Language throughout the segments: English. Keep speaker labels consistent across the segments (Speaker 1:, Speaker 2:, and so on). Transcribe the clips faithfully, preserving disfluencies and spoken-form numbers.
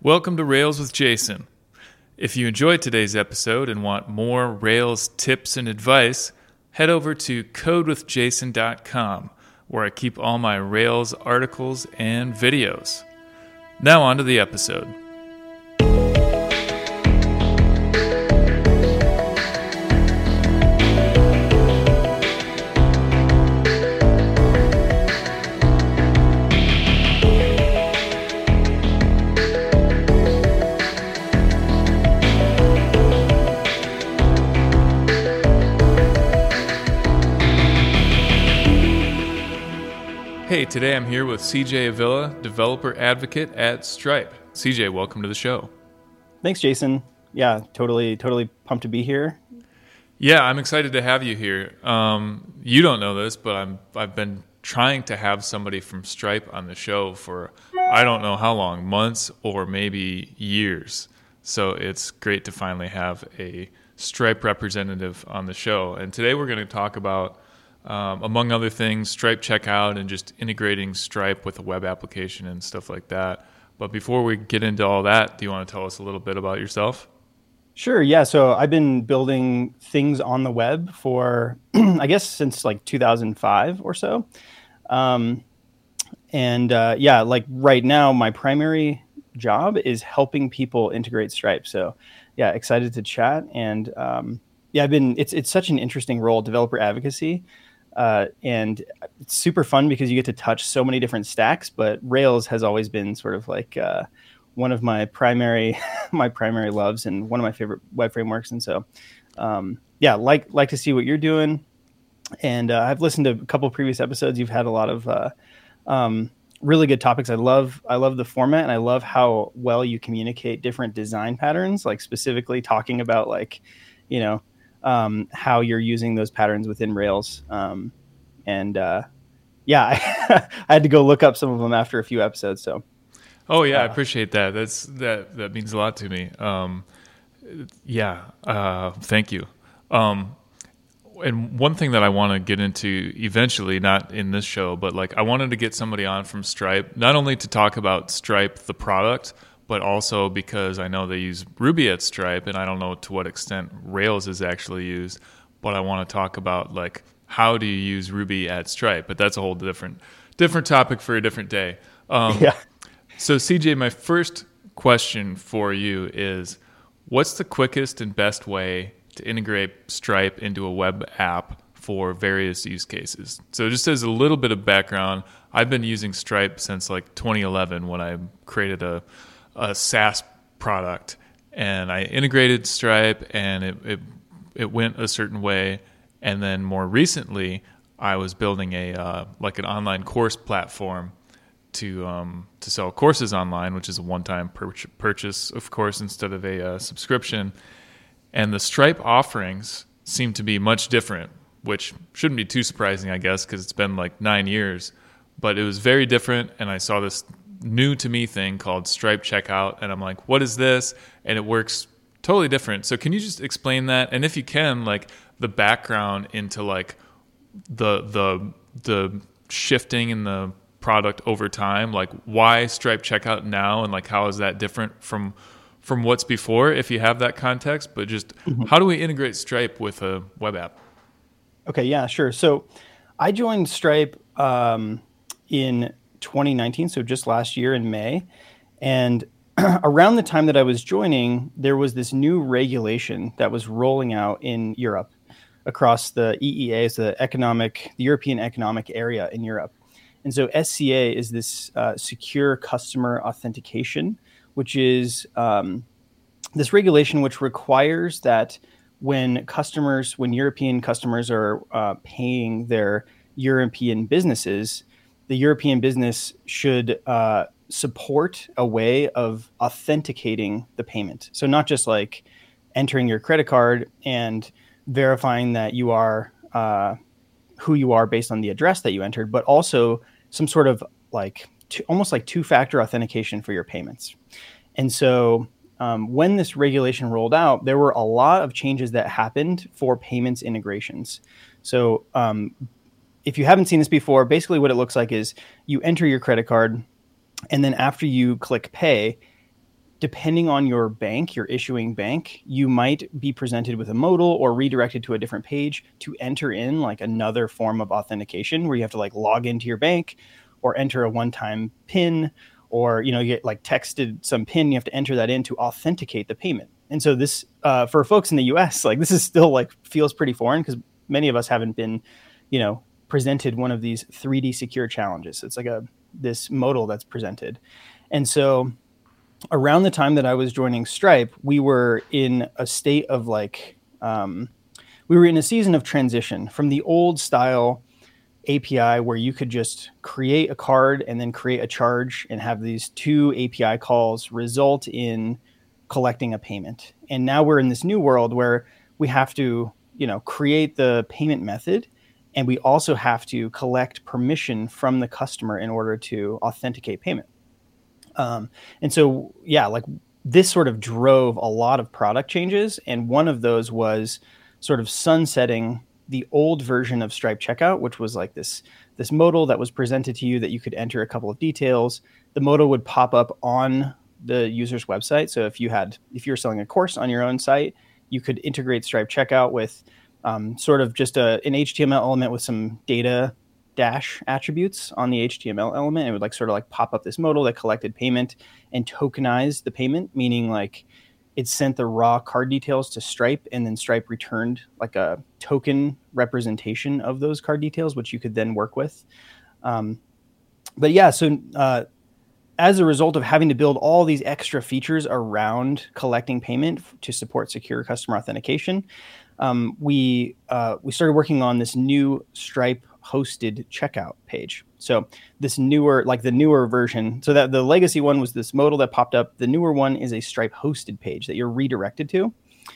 Speaker 1: Welcome to Rails with Jason. If you enjoyed today's episode and want more Rails tips and advice, head over to code with jason dot com, where I keep all my Rails articles and videos. Now on to the episode. Hey, today I'm here with C J Avila, developer advocate at Stripe. C J, welcome to the show.
Speaker 2: Thanks, Jason. Yeah, totally, totally pumped to be here.
Speaker 1: Yeah, I'm excited to have you here. Um, you don't know this, but I'm, I've been trying to have somebody from Stripe on the show for I don't know how long, months or maybe years. So it's great to finally have a Stripe representative on the show. And today we're going to talk about Um, among other things, Stripe checkout and just integrating Stripe with a web application and stuff like that. But before we get into all that, do you want to tell us a little bit about yourself?
Speaker 2: Sure. Yeah. So I've been building things on the web for, I guess, since like two thousand five or so. Um, and uh, yeah, like right now, my primary job is helping people integrate Stripe. So yeah, excited to chat. And um, yeah, I've been, it's, it's such an interesting role, developer advocacy. Uh, and it's super fun because you get to touch so many different stacks, but Rails has always been sort of like uh, one of my primary my primary loves and one of my favorite web frameworks. And so, um, yeah, like like to see what you're doing. And uh, I've listened to a couple of previous episodes. You've had a lot of uh, um, really good topics. I love I love the format, and I love how well you communicate different design patterns, like specifically talking about like, you know, Um, how you're using those patterns within Rails. Um, and uh, yeah, I, I had to go look up some of them after a few episodes. So,
Speaker 1: oh yeah,
Speaker 2: uh,
Speaker 1: I appreciate that. That's that that means a lot to me. Um, yeah, uh, thank you. Um, and one thing that I want to get into eventually, not in this show, but like I wanted to get somebody on from Stripe, not only to talk about Stripe the product, but also because I know they use Ruby at Stripe, and I don't know to what extent Rails is actually used, but I want to talk about like how do you use Ruby at Stripe, but that's a whole different different topic for a different day. Um,
Speaker 2: yeah.
Speaker 1: So C J, my first question for you is, what's the quickest and best way to integrate Stripe into a web app for various use cases? So just as a little bit of background, I've been using Stripe since like twenty eleven when I created a a SaaS product, and I integrated Stripe, and it, it it went a certain way. And then more recently, I was building a uh, like an online course platform to um, to sell courses online, which is a one-time pur- purchase, of course, instead of a uh, subscription. And the Stripe offerings seem to be much different, which shouldn't be too surprising, I guess, because it's been like nine years. But it was very different, and I saw this new to me thing called Stripe Checkout, and I'm like, what is this? And it works totally different. So can you just explain that? And if you can, like the background into like the the the shifting in the product over time, like why Stripe Checkout now, and like how is that different from from what's before, if you have that context, but just mm-hmm. how do we integrate Stripe with a web app?
Speaker 2: Okay, yeah, sure. So I joined Stripe um, in twenty nineteen, so just last year in May. And around the time that I was joining, there was this new regulation that was rolling out in Europe across the E E A, so the economic, the European Economic Area in Europe. And so S C A is this uh, secure customer authentication, which is um, this regulation which requires that when customers, when European customers are uh, paying their European businesses, the European business should uh, support a way of authenticating the payment. So not just like entering your credit card and verifying that you are uh, who you are based on the address that you entered, but also some sort of like two, almost like two-factor authentication for your payments. And so um, when this regulation rolled out, there were a lot of changes that happened for payments integrations. So um, if you haven't seen this before, basically what it looks like is you enter your credit card, and then after you click pay, depending on your bank, your issuing bank, you might be presented with a modal or redirected to a different page to enter in like another form of authentication where you have to like log into your bank or enter a one-time PIN, or, you know, you get like texted some PIN, you have to enter that in to authenticate the payment. And so this, uh, for folks in the U S, like this is still like feels pretty foreign because many of us haven't been, you know, presented one of these three D secure challenges. It's like a, this modal that's presented. And so around the time that I was joining Stripe, we were in a state of like, um, we were in a season of transition from the old style A P I where you could just create a card and then create a charge and have these two A P I calls result in collecting a payment. And now we're in this new world where we have to, you know, create the payment method, and we also have to collect permission from the customer in order to authenticate payment. Um, and so, yeah, like this sort of drove a lot of product changes. And one of those was sort of sunsetting the old version of Stripe Checkout, which was like this, this modal that was presented to you that you could enter a couple of details. The modal would pop up on the user's website. So if you had, if you're selling a course on your own site, you could integrate Stripe Checkout with um, sort of just a, an H T M L element with some data dash attributes on the H T M L element. It would like sort of like pop up this modal that collected payment and tokenized the payment, meaning like it sent the raw card details to Stripe, and then Stripe returned like a token representation of those card details, which you could then work with. Um, but yeah, so uh, as a result of having to build all these extra features around collecting payment f- to support secure customer authentication, um, we uh, we started working on this new Stripe hosted checkout page. So this newer, like the newer version, so that the legacy one was this modal that popped up. The newer one is a Stripe hosted page that you're redirected to.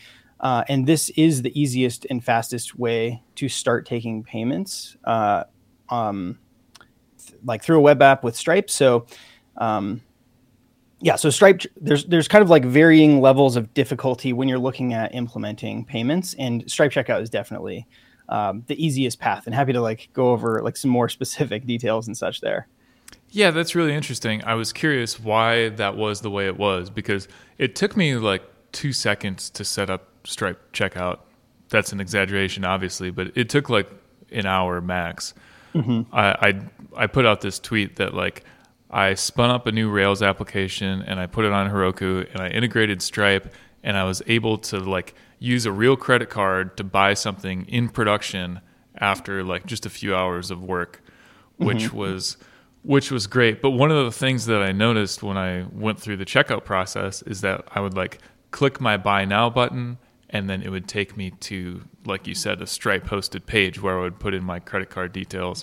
Speaker 2: Uh, and this is the easiest and fastest way to start taking payments, uh, um, th- like through a web app with Stripe. So, um, yeah, so Stripe, there's there's kind of like varying levels of difficulty when you're looking at implementing payments, and Stripe Checkout is definitely um, the easiest path. And happy to like go over like some more specific details and such there.
Speaker 1: Yeah, that's really interesting. I was curious why that was the way it was, because it took me like two seconds to set up Stripe Checkout. That's an exaggeration, obviously, but it took like an hour max. Mm-hmm. I, I I put out this tweet that like I spun up a new Rails application and I put it on Heroku and I integrated Stripe, and I was able to like use a real credit card to buy something in production after like just a few hours of work, which mm-hmm. was which was great. But one of the things that I noticed when I went through the checkout process is that I would like click my buy now button, and then it would take me to, like you said, a Stripe hosted page where I would put in my credit card details.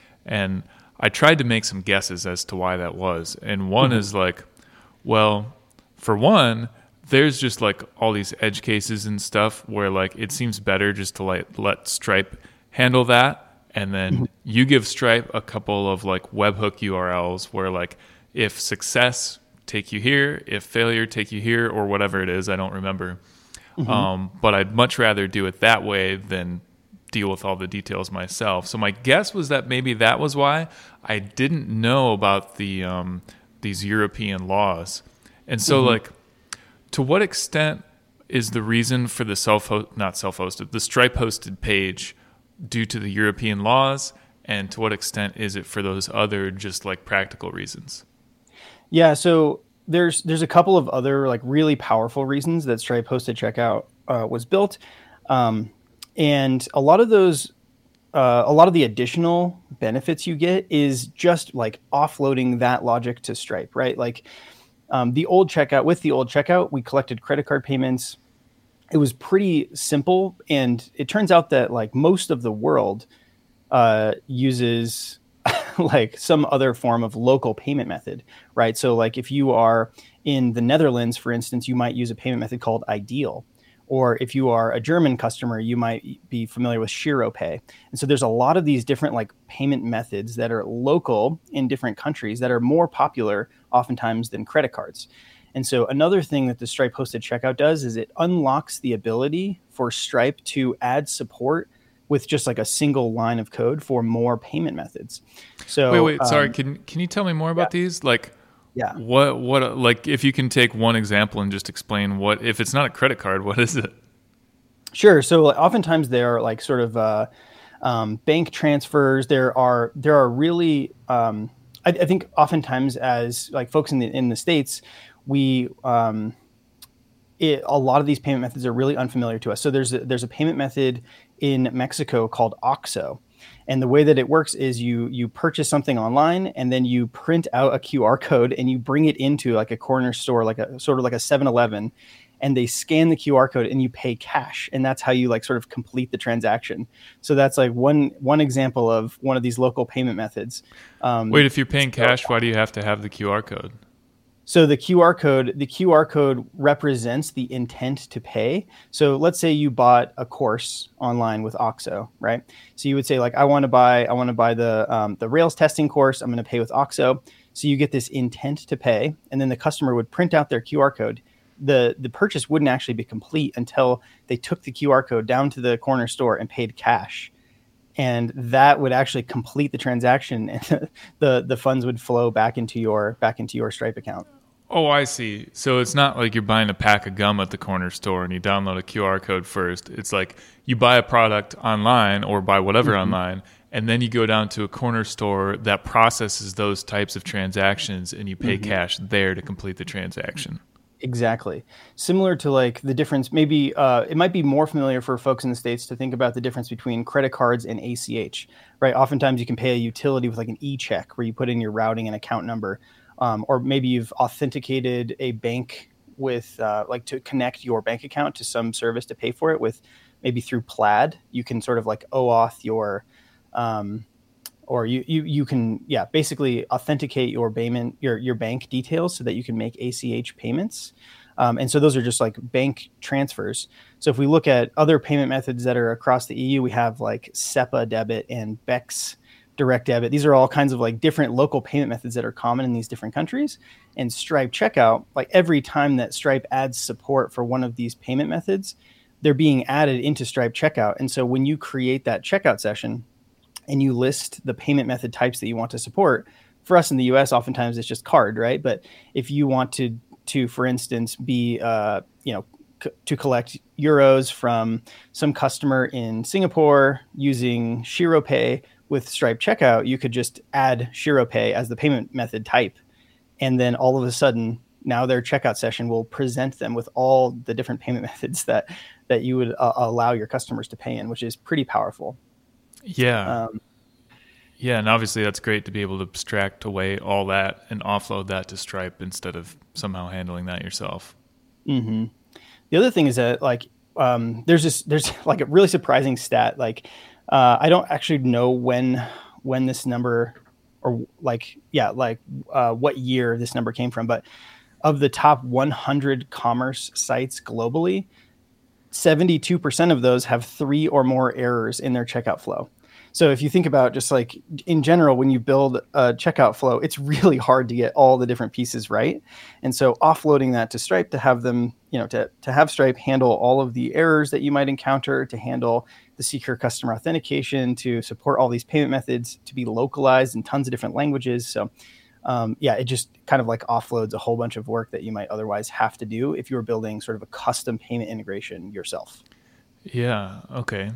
Speaker 1: And I tried to make some guesses as to why that was. And one mm-hmm. is like, well, for one, there's just like all these edge cases and stuff where like it seems better just to like let Stripe handle that. And then mm-hmm. you give Stripe a couple of like webhook U R Ls where like if success, take you here, if failure, take you here, or whatever it is. I don't remember. Mm-hmm. Um, but I'd much rather do it that way than deal with all the details myself. So my guess was that maybe that was why I didn't know about the um, these European laws. And so, mm-hmm. like, to what extent is the reason for the self not self-hosted, the Stripe-hosted page due to the European laws, and to what extent is it for those other just like practical reasons?
Speaker 2: Yeah, so there's there's a couple of other like really powerful reasons that Stripe hosted checkout uh, was built. Um, And a lot of those, uh, a lot of the additional benefits you get is just like offloading that logic to Stripe, right? Like um, the old checkout, with the old checkout, we collected credit card payments. It was pretty simple. And it turns out that like most of the world uh, uses like some other form of local payment method, right? So like if you are in the Netherlands, for instance, you might use a payment method called Ideal. Or if you are a German customer, you might be familiar with ShiroPay. And so there's a lot of these different like payment methods that are local in different countries that are more popular oftentimes than credit cards. And so another thing that the Stripe hosted checkout does is it unlocks the ability for Stripe to add support with just like a single line of code for more payment methods. So
Speaker 1: wait, wait, sorry.
Speaker 2: Um,
Speaker 1: can can you tell me more about yeah. these? Like,
Speaker 2: Yeah.
Speaker 1: What what like if you can take one example and just explain what if it's not a credit card, what is it?
Speaker 2: Sure. So like, oftentimes there are like sort of uh, um, bank transfers. There are there are really um, I, I think oftentimes as like folks in the in the States, we um, it, a lot of these payment methods are really unfamiliar to us. So there's a, there's a payment method in Mexico called OXXO. And the way that it works is you you purchase something online and then you print out a Q R code and you bring it into like a corner store, like a sort of like a seven eleven, and they scan the Q R code and you pay cash. And that's how you like sort of complete the transaction. So that's like one one example of one of these local payment methods. Um,
Speaker 1: Wait, if you're paying cash, why do you have to have the Q R code?
Speaker 2: So the Q R code, the Q R code represents the intent to pay. So let's say you bought a course online with OXXO, right? So you would say like, I want to buy, I want to buy the um, the Rails testing course. I'm going to pay with OXXO. So you get this intent to pay, and then the customer would print out their Q R code. The the purchase wouldn't actually be complete until they took the Q R code down to the corner store and paid cash. And that would actually complete the transaction, and the the funds would flow back into your back into your Stripe account.
Speaker 1: Oh, I see. So it's not like you're buying a pack of gum at the corner store and you download a Q R code first. It's like you buy a product online or buy whatever mm-hmm. online, and then you go down to a corner store that processes those types of transactions and you pay mm-hmm. cash there to complete the transaction.
Speaker 2: Exactly. Similar to like the difference, maybe uh, it might be more familiar for folks in the States to think about the difference between credit cards and A C H, right? Oftentimes you can pay a utility with like an e-check where you put in your routing and account number. Um, or maybe you've authenticated a bank with uh, like to connect your bank account to some service to pay for it with maybe through Plaid. You can sort of like OAuth your, um, or you, you, you can, yeah, basically authenticate your payment, your, your bank details so that you can make A C H payments. Um, and so those are just like bank transfers. So if we look at other payment methods that are across the E U, we have like SEPA debit and B E X direct debit. These are all kinds of like different local payment methods that are common in these different countries. And Stripe Checkout, like every time that Stripe adds support for one of these payment methods, they're being added into Stripe Checkout. And so when you create that checkout session and you list the payment method types that you want to support, for us in the U S, oftentimes it's just card, right? But if you want to, to for instance, be, uh, you know, c- to collect euros from some customer in Singapore using ShiroPay, with Stripe Checkout, you could just add ShiroPay as the payment method type. And then all of a sudden, now their checkout session will present them with all the different payment methods that, that you would uh, allow your customers to pay in, which is pretty powerful.
Speaker 1: Yeah.
Speaker 2: Um,
Speaker 1: yeah. And obviously that's great to be able to abstract away all that and offload that to Stripe instead of somehow handling that yourself.
Speaker 2: Mm-hmm. The other thing is that like, um, there's this, there's like a really surprising stat, like, Uh, I don't actually know when when this number or like, yeah, like uh, what year this number came from. But of the top one hundred commerce sites globally, seventy-two percent of those have three or more errors in their checkout flow. So if you think about just like in general, when you build a checkout flow, it's really hard to get all the different pieces right. And so offloading that to Stripe to have them, you know, to, to have Stripe handle all of the errors that you might encounter, to handle the secure customer authentication, to support all these payment methods, to be localized in tons of different languages. So um, yeah, it just kind of like offloads a whole bunch of work that you might otherwise have to do if you were building sort of a custom payment integration yourself.
Speaker 1: Yeah. Okay.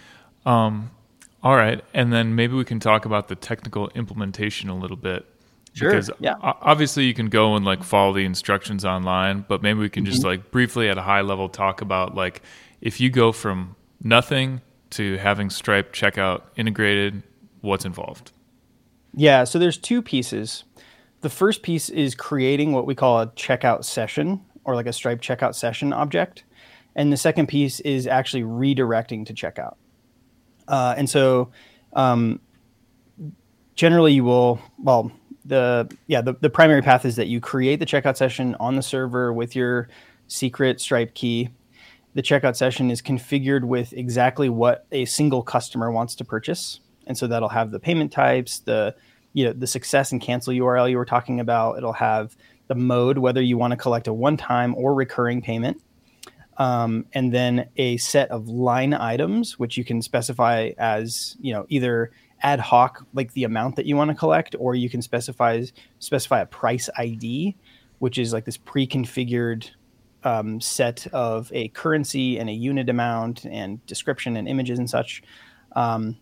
Speaker 1: Um, all right. And then maybe we can talk about the technical implementation a little bit.
Speaker 2: Sure.
Speaker 1: Because
Speaker 2: yeah.
Speaker 1: obviously you can go and like follow the instructions online, but maybe we can mm-hmm. just like briefly at a high level talk about like if you go from nothing to having Stripe Checkout integrated, what's involved?
Speaker 2: Yeah. So there's two pieces. The first piece is creating what we call a checkout session or like a Stripe Checkout session object. And the second piece is actually redirecting to checkout. Uh, and so um, generally you will, well, the yeah the, the primary path is that you create the checkout session on the server with your secret Stripe key. The checkout session is configured with exactly what a single customer wants to purchase. And so that'll have the payment types, the you know the success and cancel U R L you were talking about. It'll have the mode, whether you want to collect a one-time or recurring payment. Um, and then a set of line items, which you can specify as, you know, either ad hoc, like the amount that you want to collect, or you can specify specify a price I D, which is like this pre-configured um, set of a currency and a unit amount and description and images and such. Um,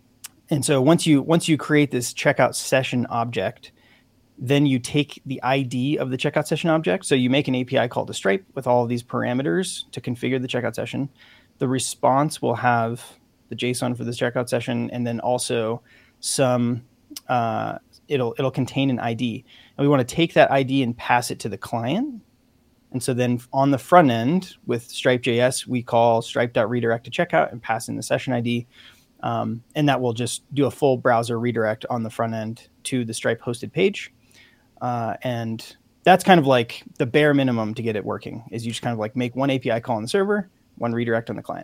Speaker 2: and so once you once you create this checkout session object, then you take the I D of the checkout session object. So you make an A P I call to Stripe with all of these parameters to configure the checkout session. The response will have the JSON for this checkout session, and then also some uh, it'll it'll contain an I D. And we want to take that I D and pass it to the client. And so then on the front end with Stripe.js, we call stripe.redirect to checkout and pass in the session I D. Um, and that will just do a full browser redirect on the front end to the Stripe hosted page. Uh, and that's kind of like the bare minimum to get it working, is you just kind of like make one A P I call on the server, one redirect on the client.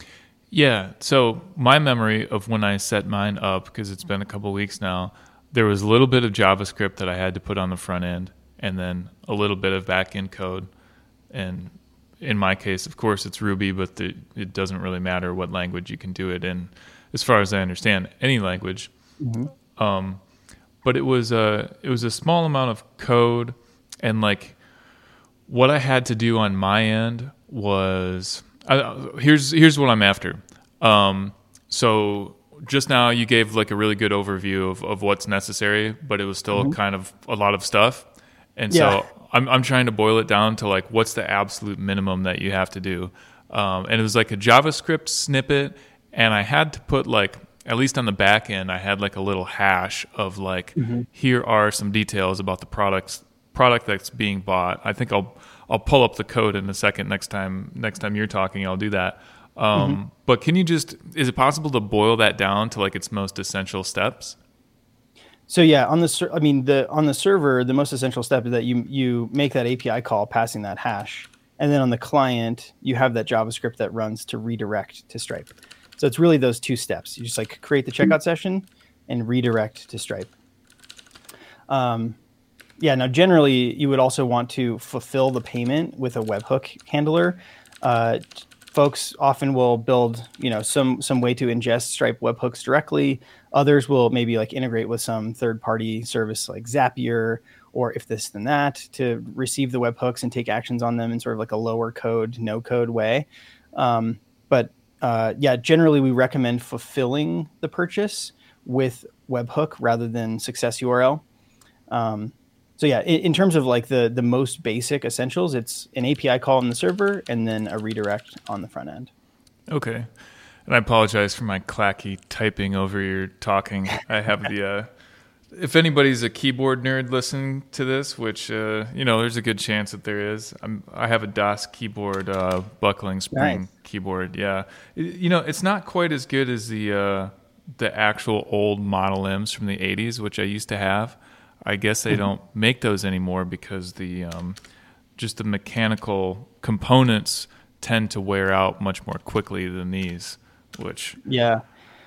Speaker 1: Yeah. So my memory of when I set mine up, because it's been a couple of weeks now, there was a little bit of JavaScript that I had to put on the front end, and then a little bit of back-end code. And in my case, of course, it's Ruby, but the, it doesn't really matter what language you can do it in, as far as I understand, any language. Mm-hmm. Um, but it was a it was a small amount of code, and like what I had to do on my end was I, here's here's what I'm after. Um, so just now you gave like a really good overview of, of what's necessary, but it was still mm-hmm. kind of a lot of stuff. And yeah. so I'm I'm trying to boil it down to like what's the absolute minimum that you have to do. Um, and it was like a JavaScript snippet, and I had to put like, at least on the back end, I had like a little hash of like, mm-hmm. here are some details about the products product that's being bought. I think I'll I'll pull up the code in a second next time next time you're talking. I'll do that. Um, mm-hmm. But can you just, is it possible to boil that down to like its most essential steps?
Speaker 2: So yeah, on the ser- I mean the on the server, the most essential step is that you you make that A P I call passing that hash, and then on the client you have that JavaScript that runs to redirect to Stripe. So it's really those two steps. You just like create the checkout session and redirect to Stripe. Um, yeah. Now, generally, you would also want to fulfill the payment with a webhook handler. Uh, folks often will build, you know, some some way to ingest Stripe webhooks directly. Others will maybe like integrate with some third-party service like Zapier or if this then that to receive the webhooks and take actions on them in sort of like a lower code, no code way. Um, but uh, yeah, generally we recommend fulfilling the purchase with webhook rather than success U R L. Um, so yeah, in, in terms of like the the most basic essentials, it's an A P I call on the server and then a redirect on the front end.
Speaker 1: Okay. And I apologize for my clacky typing over your talking. I have the, uh, if anybody's a keyboard nerd listening to this, which, uh, you know, there's a good chance that there is. I'm, I have a DOS keyboard, uh, buckling spring nice. keyboard. Yeah. It, you know, it's not quite as good as the, uh, the actual old Model M's from the eighties, which I used to have. I guess they don't make those anymore because the, um, just the mechanical components tend to wear out much more quickly than these. Which
Speaker 2: yeah,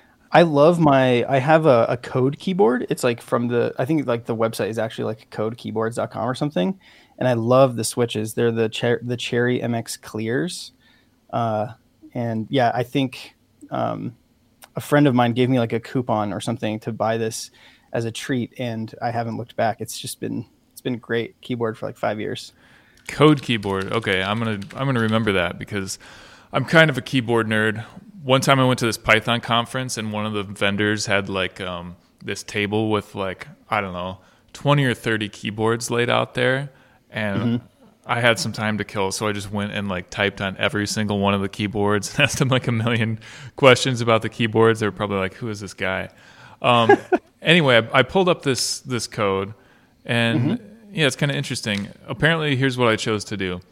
Speaker 2: I love my. I have a, a Code keyboard. It's like from the. I think like the website is actually like code keyboards dot com or something. And I love the switches. They're the Cher- the Cherry M X Clears. Uh, and yeah, I think um, a friend of mine gave me like a coupon or something to buy this as a treat, and I haven't looked back. It's just been it's been a great keyboard for like five years.
Speaker 1: Code keyboard. Okay, I'm gonna I'm gonna remember that because I'm kind of a keyboard nerd. One time I went to this Python conference and one of the vendors had like um, this table with like, I don't know, twenty or thirty keyboards laid out there. And mm-hmm. I had some time to kill. So I just went and like typed on every single one of the keyboards and asked them like a million questions about the keyboards. They were probably like, who is this guy? Um, anyway, I, I pulled up this, this code and mm-hmm. yeah, it's kind of interesting. Apparently, here's what I chose to do.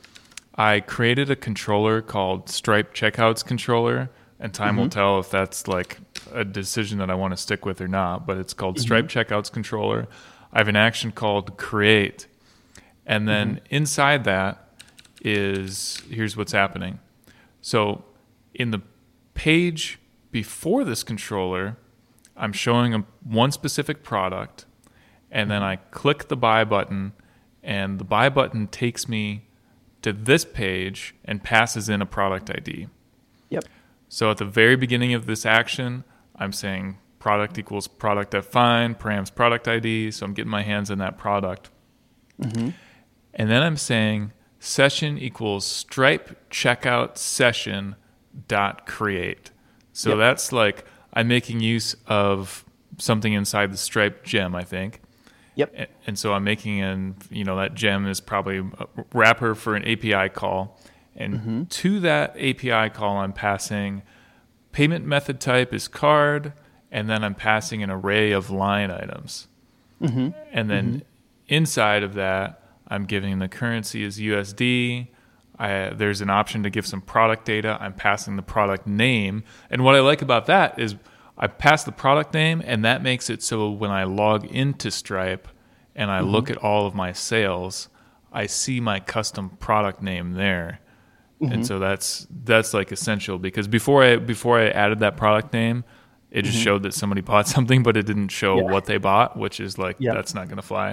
Speaker 1: I created a controller called Stripe Checkouts Controller. And time mm-hmm. will tell if that's like a decision that I want to stick with or not. But it's called mm-hmm. Stripe Checkouts Controller. I have an action called Create. And then mm-hmm. inside that is, here's what's happening. So in the page before this controller, I'm showing a, one specific product. And then I click the buy button. And the buy button takes me to this page and passes in a product I D.
Speaker 2: Yep.
Speaker 1: So at the very beginning of this action, I'm saying product equals product define, params product I D. So I'm getting my hands on that product. Mm-hmm. And then I'm saying session equals Stripe checkout session dot create. So yep. that's like I'm making use of something inside the Stripe gem, I think.
Speaker 2: Yep.
Speaker 1: And so I'm making an, you know, that gem is probably a wrapper for an A P I call. And mm-hmm. to that A P I call, I'm passing payment method type is card, and then I'm passing an array of line items. Mm-hmm. And then mm-hmm. inside of that, I'm giving the currency as U S D. I, there's an option to give some product data. I'm passing the product name. And what I like about that is I pass the product name, and that makes it so when I log into Stripe and I mm-hmm. look at all of my sales, I see my custom product name there. Mm-hmm. And so that's that's like essential, because before I before I added that product name, it just mm-hmm. showed that somebody bought something, but it didn't show yeah. what they bought, which is like, yeah. that's not going to fly.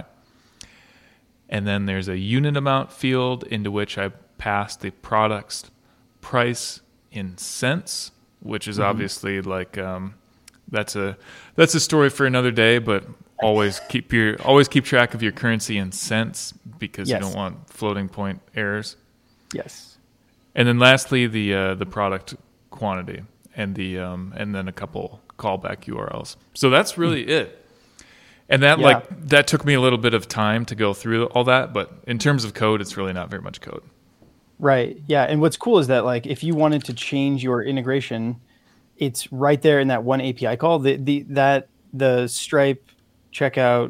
Speaker 1: And then there's a unit amount field into which I pass the product's price in cents, which is mm-hmm. obviously like um, that's a that's a story for another day. But always keep your always keep track of your currency in cents, because yes. you don't want floating point errors.
Speaker 2: Yes.
Speaker 1: And then lastly, the uh, the product quantity and the um, and then a couple callback U R Ls. So that's really mm-hmm. it. And that yeah. like that took me a little bit of time to go through all that, but in terms of code, it's really not very much code.
Speaker 2: Right. Yeah. And what's cool is that like if you wanted to change your integration, it's right there in that one A P I call. The the that the Stripe checkout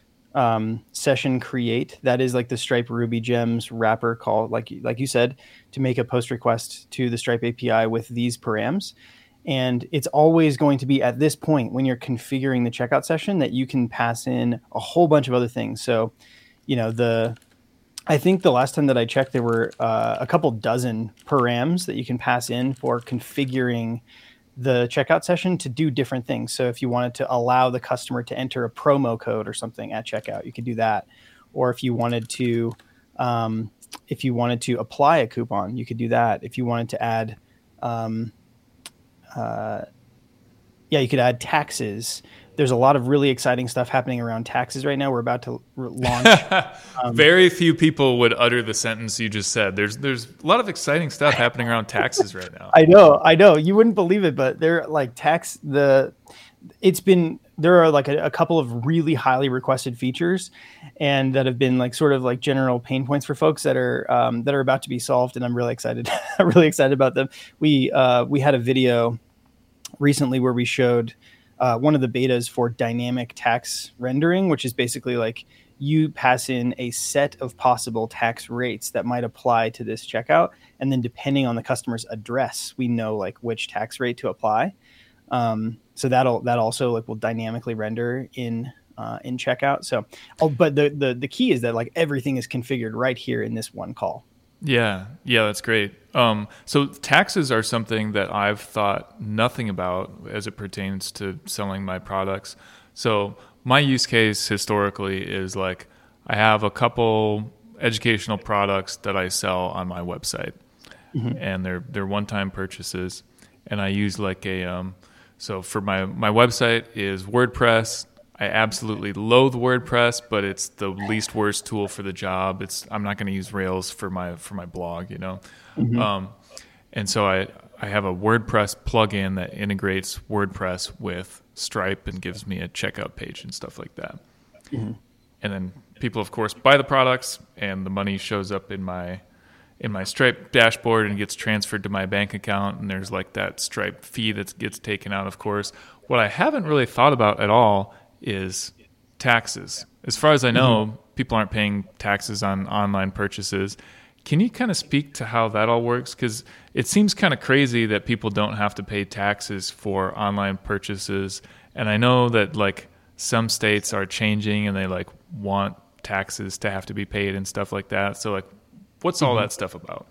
Speaker 2: um, session create, that is like the Stripe Ruby Gems wrapper call, like like you said, to make a post request to the Stripe A P I with these params. And it's always going to be at this point when you're configuring the checkout session that you can pass in a whole bunch of other things. So, you know, the I think the last time that I checked, there were uh, a couple dozen params that you can pass in for configuring the checkout session to do different things. So if you wanted to allow the customer to enter a promo code or something at checkout, you could do that. Or if you wanted to, um, if you wanted to apply a coupon, you could do that. If you wanted to add, um, uh, yeah, you could add taxes. There's a lot of really exciting stuff happening around taxes right now. We're about to re- launch. Um,
Speaker 1: Very few people would utter the sentence you just said. There's there's a lot of exciting stuff happening around taxes right now.
Speaker 2: I know, I know. You wouldn't believe it, but they're like tax the. It's been there are like a, a couple of really highly requested features, and that have been like sort of like general pain points for folks that are um, that are about to be solved, and I'm really excited. I'm really excited about them. We uh, we had a video recently where we showed. Uh, one of the betas for dynamic tax rendering, which is basically like you pass in a set of possible tax rates that might apply to this checkout. And then depending on the customer's address, we know like which tax rate to apply. Um, so that'll, that also like will dynamically render in, uh, in checkout. So, oh, but the, the, the key is that like everything is configured right here in this one call.
Speaker 1: Yeah. Yeah, that's great. Um, so taxes are something that I've thought nothing about as it pertains to selling my products. So my use case historically is like I have a couple educational products that I sell on my website, mm-hmm. and they're they're one-time purchases, and I use like a um, so for my my website is WordPress. I absolutely loathe WordPress, but it's the least worst tool for the job. It's I'm not going to use Rails for my for my blog, you know. Mm-hmm. Um, and so I I have a WordPress plugin that integrates WordPress with Stripe and gives me a checkout page and stuff like that. Mm-hmm. And then people, of course, buy the products, and the money shows up in my in my Stripe dashboard and gets transferred to my bank account. And there's like that Stripe fee that gets taken out, of course. What I haven't really thought about at all is taxes. As far as I know, mm-hmm. people aren't paying taxes on online purchases. Can you kind of speak to how that all works? Because it seems kind of crazy that people don't have to pay taxes for online purchases. And I know that like some states are changing and they like want taxes to have to be paid and stuff like that. So like, what's all mm-hmm. that stuff about?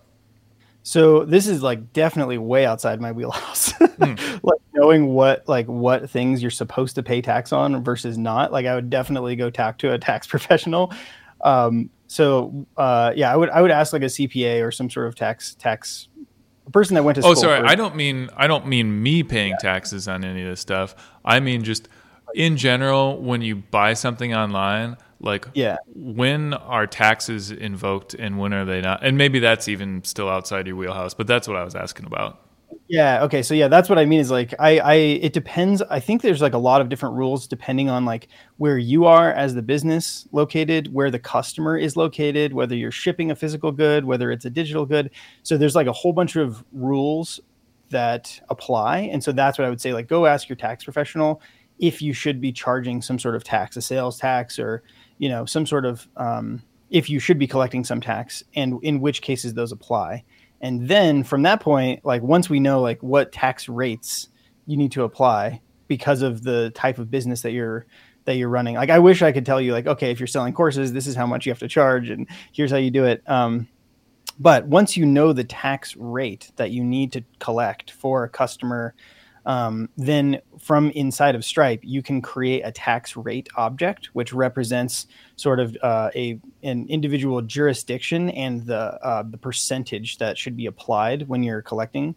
Speaker 2: So this is like definitely way outside my wheelhouse. mm. Like knowing what like what things you're supposed to pay tax on versus not. Like I would definitely go talk to a tax professional. Um, so uh, yeah, I would I would ask like a C P A or some sort of tax tax a person that went to
Speaker 1: Oh,
Speaker 2: school.
Speaker 1: sorry.
Speaker 2: For,
Speaker 1: I don't mean I don't mean me paying taxes on any of this stuff. I mean just in general, when you buy something online, like
Speaker 2: yeah.
Speaker 1: when are taxes invoked and when are they not? And maybe that's even still outside your wheelhouse, but that's what I was asking about.
Speaker 2: Yeah. Okay. So yeah, that's what I mean is like, I, I, it depends. I think there's like a lot of different rules depending on like where you are as the business located, where the customer is located, whether you're shipping a physical good, whether it's a digital good. So there's like a whole bunch of rules that apply. And so that's what I would say, like, go ask your tax professional if you should be charging some sort of tax, a sales tax, or, you know, some sort of, um, if you should be collecting some tax and in which cases those apply. And then from that point, like once we know like what tax rates you need to apply because of the type of business that you're that you're running. Like I wish I could tell you like, okay, if you're selling courses, this is how much you have to charge and here's how you do it. Um, but once you know the tax rate that you need to collect for a customer, um, then from inside of Stripe, you can create a tax rate object, which represents sort of uh, a an individual jurisdiction and the uh, the percentage that should be applied when you're collecting,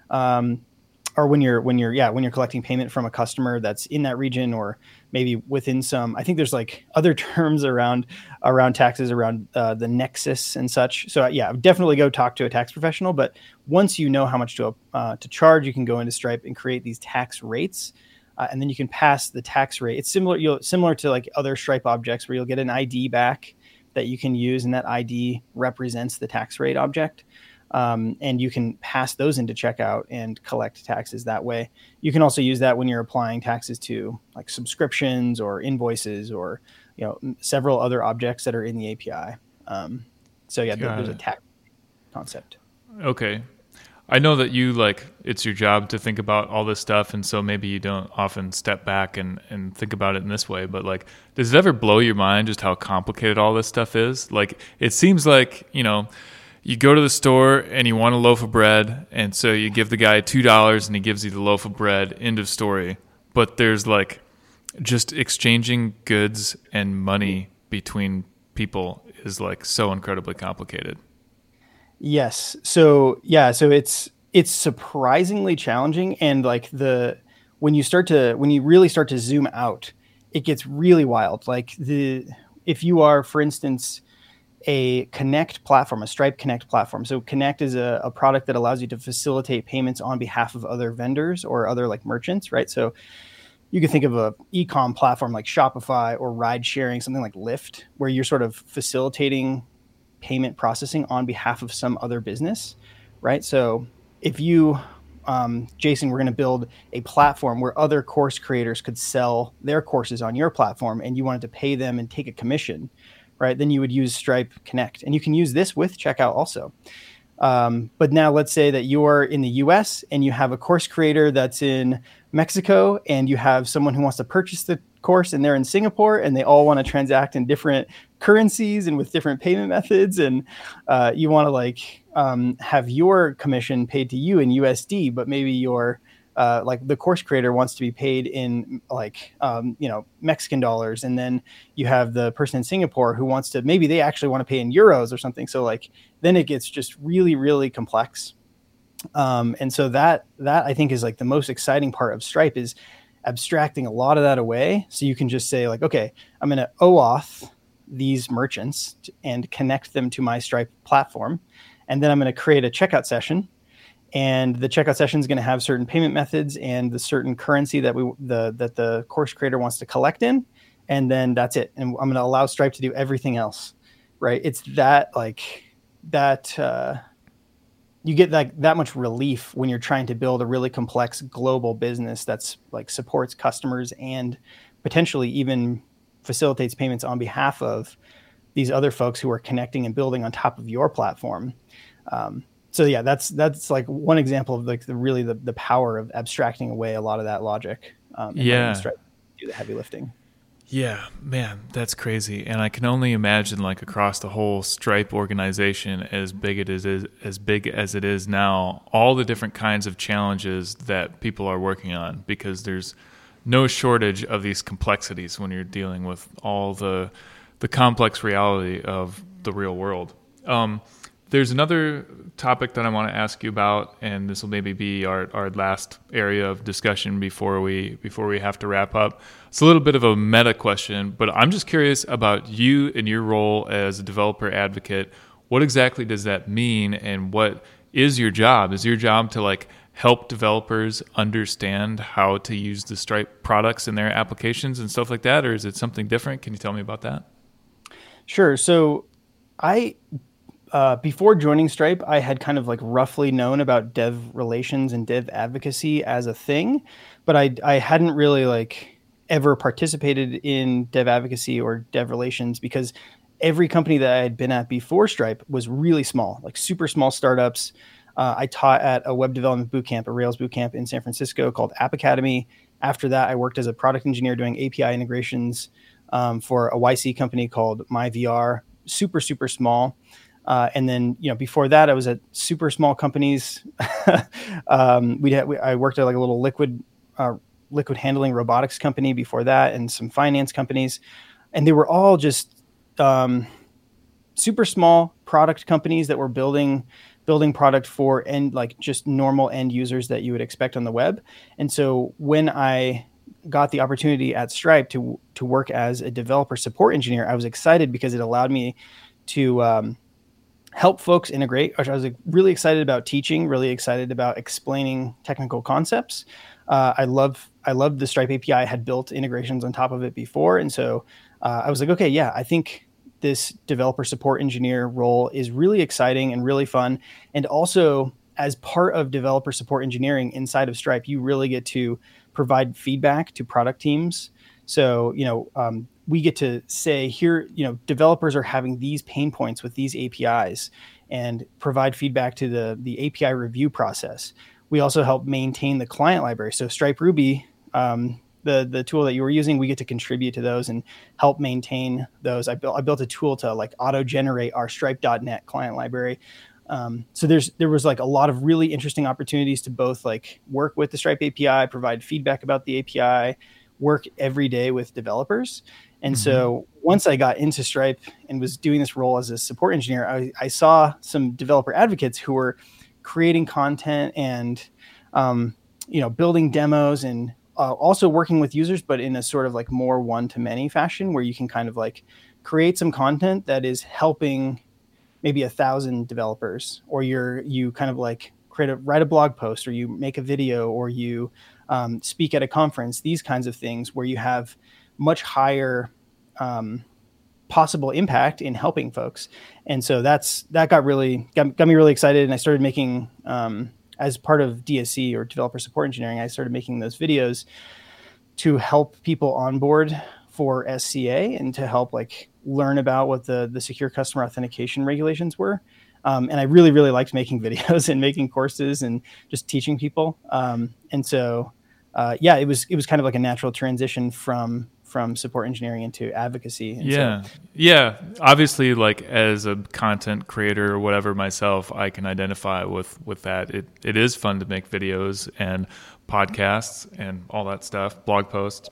Speaker 2: um, or when you're when you're yeah when you're collecting payment from a customer that's in that region, or maybe within some. I think there's like other terms around around taxes around uh, the nexus and such. So yeah, definitely go talk to a tax professional. But once you know how much to uh, to charge, you can go into Stripe and create these tax rates. Uh, and then you can pass the tax rate. It's similar, you'll similar to like other Stripe objects where you'll get an I D back that you can use, and that I D represents the tax rate object. Um, and you can pass those into checkout and collect taxes that way. You can also use that when you're applying taxes to like subscriptions or invoices or, you know, several other objects that are in the A P I. Um, so yeah, there, there's a tax concept.
Speaker 1: Okay. I know that you like, it's your job to think about all this stuff. And so maybe you don't often step back and, and think about it in this way, but like, does it ever blow your mind just how complicated all this stuff is? Like, it seems like, you know, you go to the store and you want a loaf of bread, and so you give the guy two dollars and he gives you the loaf of bread, end of story. But there's like just exchanging goods and money between people is like so incredibly complicated.
Speaker 2: Yes. So yeah, so it's it's surprisingly challenging, and like the when you start to when you really start to zoom out, it gets really wild. Like the if you are, for instance, a Connect platform, a Stripe Connect platform. So Connect is a, a product that allows you to facilitate payments on behalf of other vendors or other like merchants, right? So you can think of a e-com platform like Shopify or ride sharing, something like Lyft, where you're sort of facilitating payment processing on behalf of some other business, right? So if you, um, Jason, we're going to build a platform where other course creators could sell their courses on your platform and you wanted to pay them and take a commission, right? Then you would use Stripe Connect, and you can use this with checkout also. Um, but now let's say that you're in the U S and you have a course creator that's in Mexico, and you have someone who wants to purchase the course and they're in Singapore, and they all want to transact in different currencies and with different payment methods. And uh, you want to like um, have your commission paid to you in U S D, but maybe your Uh, like the course creator wants to be paid in like, um, you know, Mexican dollars. And then you have the person in Singapore who wants to, maybe they actually want to pay in euros or something. So like, then it gets just really, really complex. Um, and so that, that I think is like the most exciting part of Stripe is abstracting a lot of that away. So you can just say like, okay, I'm going to OAuth these merchants and connect them to my Stripe platform. And then I'm going to create a checkout session. And the checkout session is going to have certain payment methods and the certain currency that we the that the course creator wants to collect in, and then that's it. And I'm going to allow Stripe to do everything else, right? It's that like that uh, you get that that much relief when you're trying to build a really complex global business that's like supports customers and potentially even facilitates payments on behalf of these other folks who are connecting and building on top of your platform. Um, So yeah, that's that's like one example of like the really the, the power of abstracting away a lot of that logic. Um, and
Speaker 1: yeah,
Speaker 2: Stripe do the heavy lifting.
Speaker 1: Yeah, man, that's crazy, and I can only imagine like across the whole Stripe organization, as big it is, as big as it is now, all the different kinds of challenges that people are working on, because there's no shortage of these complexities when you're dealing with all the the complex reality of the real world. Um, there's another topic that I want to ask you about, and this will maybe be our, our last area of discussion before we before we have to wrap up. It's a little bit of a meta question, but I'm just curious about you and your role as a developer advocate. What exactly does that mean, and what is your job? Is your job to like help developers understand how to use the Stripe products in their applications and stuff like that, or is it something different? Can you tell me about that?
Speaker 2: Sure. So I, uh, before joining Stripe, I had kind of like roughly known about dev relations and dev advocacy as a thing, but I, I hadn't really like ever participated in dev advocacy or dev relations because every company that I had been at before Stripe was really small, like super small startups. Uh, I taught at a web development bootcamp, a Rails bootcamp in San Francisco called App Academy. After that, I worked as a product engineer doing A P I integrations um, for a Y C company called MyVR, super, super small. Uh, and then, you know, before that, I was at super small companies. um, we had, we, I worked at like a little liquid, uh, liquid handling robotics company before that, and some finance companies. And they were all just um, super small product companies that were building building product for end, like just normal end users that you would expect on the web. And so when I got the opportunity at Stripe to to work as a developer support engineer, I was excited because it allowed me to um, help folks integrate. I was like, really excited about teaching, really excited about explaining technical concepts. Uh, I love I loved the Stripe A P I. I had built integrations on top of it before, and so uh, I was like, okay, yeah, I think this developer support engineer role is really exciting and really fun. And also, as part of developer support engineering inside of Stripe, you really get to provide feedback to product teams. So, you know, um, we get to say here, you know, developers are having these pain points with these A P Is, and provide feedback to the, the A P I review process. We also help maintain the client library. So Stripe Ruby, um, the the tool that you were using, we get to contribute to those and help maintain those. I built I built a tool to like auto generate our stripe dot net client library. Um, so there's there was like a lot of really interesting opportunities to both like work with the Stripe A P I, provide feedback about the A P I, work every day with developers. And mm-hmm. so once I got into Stripe and was doing this role as a support engineer, I, I saw some developer advocates who were creating content and um, you know building demos and Uh, also working with users, but in a sort of like more one-to-many fashion where you can kind of like create some content that is helping maybe a thousand developers, or you're, you kind of like create a, write a blog post, or you make a video, or you um, speak at a conference, these kinds of things where you have much higher um, possible impact in helping folks. And so that's, that got really, got, got me really excited. And I started making, um, as part of D S C or developer support engineering, I started making those videos to help people onboard for S C A and to help like learn about what the, the secure customer authentication regulations were. Um, and I really, really liked making videos and making courses and just teaching people. Um, and so, uh, yeah, it was, it was kind of like a natural transition from, from support engineering into advocacy. And
Speaker 1: yeah.
Speaker 2: So,
Speaker 1: yeah. Obviously, like as a content creator or whatever myself, I can identify with, with that. It, it is fun to make videos and podcasts and all that stuff, blog posts.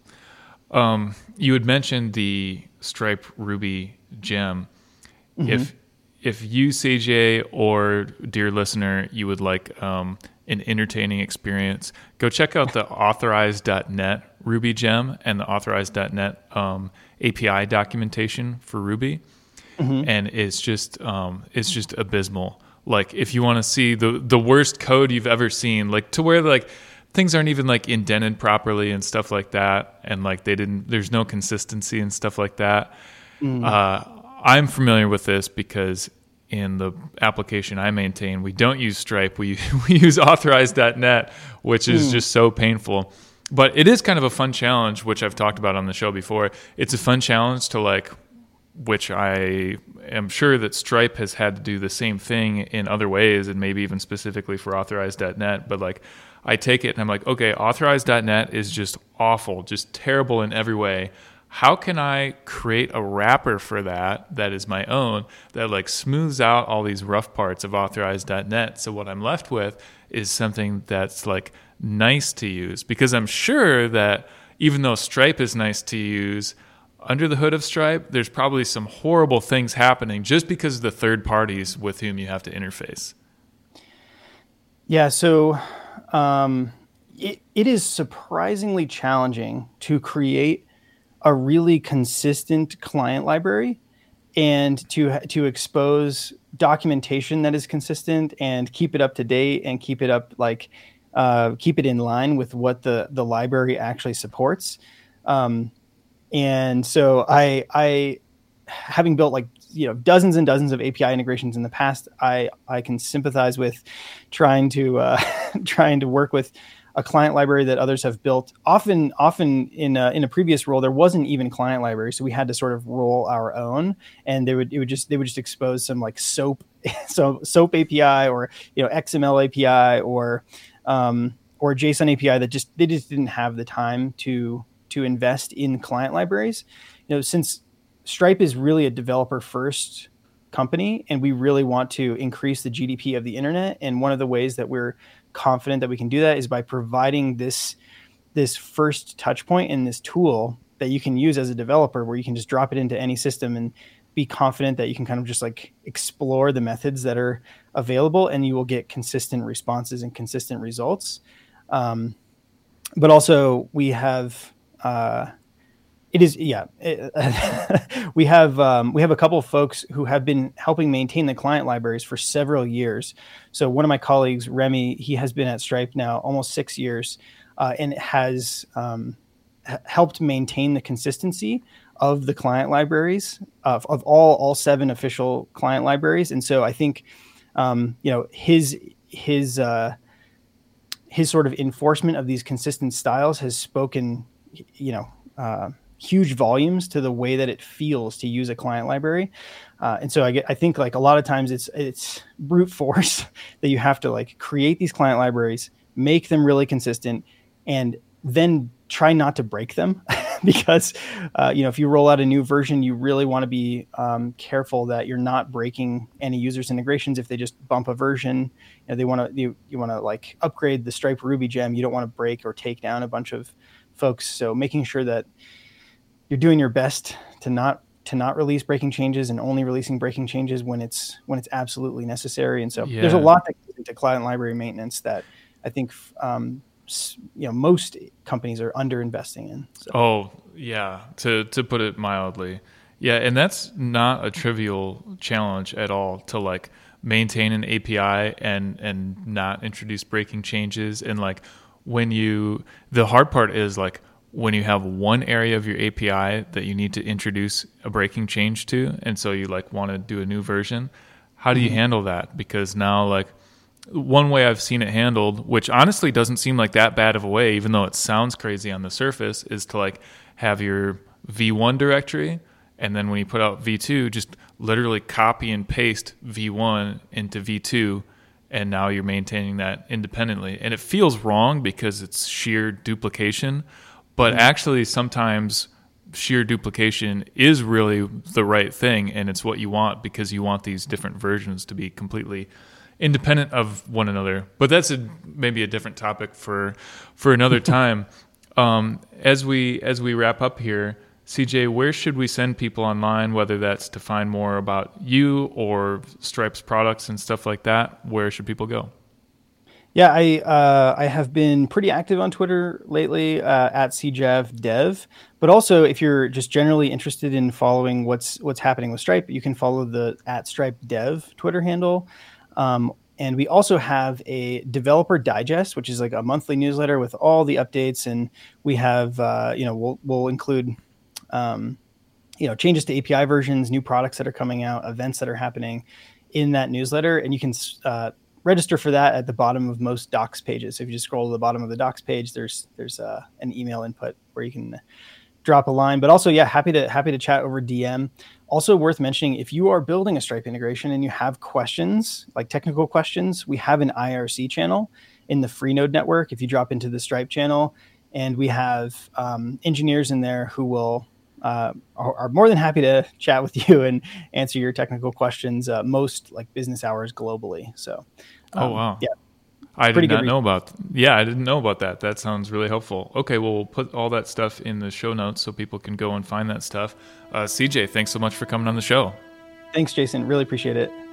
Speaker 1: Um, you had mentioned the Stripe Ruby gem. Mm-hmm. If, if you, C J, or dear listener, you would like um, an entertaining experience, go check out the authorized dot net Ruby gem and the authorized dot net um, A P I documentation for Ruby. Mm-hmm. And it's just um, it's just abysmal. Like if you want to see the the worst code you've ever seen, like to where like things aren't even like indented properly and stuff like that, and like they didn't, there's no consistency and stuff like that. Mm. Uh, I'm familiar with this because in the application I maintain, we don't use Stripe. We we use authorized dot net, which is mm. just so painful. But it is kind of a fun challenge, which I've talked about on the show before. It's a fun challenge to like, which I am sure that Stripe has had to do the same thing in other ways, and maybe even specifically for authorized dot net. But like, I take it and I'm like, okay, authorized dot net is just awful, just terrible in every way. How can I create a wrapper for that that is my own, that like smooths out all these rough parts of authorized dot net? So what I'm left with is something that's like nice to use, because I'm sure that even though Stripe is nice to use, under the hood of Stripe, there's probably some horrible things happening just because of the third parties with whom you have to interface.
Speaker 2: Yeah, so um, it, it is surprisingly challenging to create a really consistent client library and to to expose documentation that is consistent and keep it up to date and keep it up like uh, keep it in line with what the the library actually supports. Um, and so I I having built like you know dozens and dozens of A P I integrations in the past, I I can sympathize with trying to uh, trying to work with a client library that others have built. Often, often in a, in a previous role, there wasn't even client library, so we had to sort of roll our own, and they would it would just they would just expose some like SOAP, so SOAP A P I or you know X M L A P I or um, or JSON A P I that just they just didn't have the time to to invest in client libraries. You know, since Stripe is really a developer first company, and we really want to increase the G D P of the internet, and one of the ways that we're confident that we can do that is by providing this this first touch point and this tool that you can use as a developer, where you can just drop it into any system and be confident that you can kind of just like explore the methods that are available, and you will get consistent responses and consistent results. Um, but also we have uh, it is yeah it, we have um, we have a couple of folks who have been helping maintain the client libraries for several years. So one of my colleagues, Remy, he has been at Stripe now almost six years uh, and has um, h- helped maintain the consistency of the client libraries of, of all all seven official client libraries. And so I think um, you know his his uh, his sort of enforcement of these consistent styles has spoken you know. Uh, huge volumes to the way that it feels to use a client library. Uh, and so I get, I think like a lot of times it's, it's brute force that you have to like create these client libraries, make them really consistent, and then try not to break them because, uh, you know, if you roll out a new version, you really want to be um, careful that you're not breaking any users integrations. If they just bump a version, you know, they want to, you, you want to like upgrade the Stripe Ruby gem. You don't want to break or take down a bunch of folks. So making sure that you're doing your best to not to not release breaking changes and only releasing breaking changes when it's when it's absolutely necessary. And so yeah. There's a lot that goes into client library maintenance that I think um, you know most companies are under investing in. So.
Speaker 1: Oh yeah, to to put it mildly, yeah, and that's not a trivial challenge at all to like maintain an A P I and and not introduce breaking changes. And like when you the hard part is like when you have one area of your A P I that you need to introduce a breaking change to, and so you like want to do a new version, how do you mm-hmm. handle that? Because now like one way I've seen it handled, which honestly doesn't seem like that bad of a way, even though it sounds crazy on the surface, is to like have your V one directory, and then when you put out V two, just literally copy and paste V one into V two, and now you're maintaining that independently. And it feels wrong because it's sheer duplication. But actually, sometimes sheer duplication is really the right thing, and it's what you want because you want these different versions to be completely independent of one another. But that's a, maybe a different topic for for another time. Um, as we as we wrap up here, C J, where should we send people online, whether that's to find more about you or Stripe's products and stuff like that? Where should people go?
Speaker 2: Yeah, I uh, I have been pretty active on Twitter lately uh, at C J A V Dev. But also, if you're just generally interested in following what's what's happening with Stripe, you can follow the at Stripe Dev Twitter handle. Um, and we also have a developer digest, which is like a monthly newsletter with all the updates. And we have uh, you know we'll we'll include um, you know changes to A P I versions, new products that are coming out, events that are happening in that newsletter, and you can. Uh, register for that at the bottom of most docs pages. So if you just scroll to the bottom of the docs page, there's there's uh, an email input where you can drop a line. But also, yeah, happy to happy to chat over D M. Also worth mentioning, if you are building a Stripe integration and you have questions, like technical questions, we have an I R C channel in the Freenode network. If you drop into the Stripe channel, and we have um, engineers in there who will uh, are, are more than happy to chat with you and answer your technical questions. Uh, most like business hours globally. So,
Speaker 1: um, oh wow,
Speaker 2: yeah.
Speaker 1: I
Speaker 2: Pretty
Speaker 1: did not
Speaker 2: good
Speaker 1: know about. Yeah, I didn't know about that. That sounds really helpful. Okay, well, we'll put all that stuff in the show notes so people can go and find that stuff. Uh, C J, thanks so much for coming on the show.
Speaker 2: Thanks, Jason. Really appreciate it.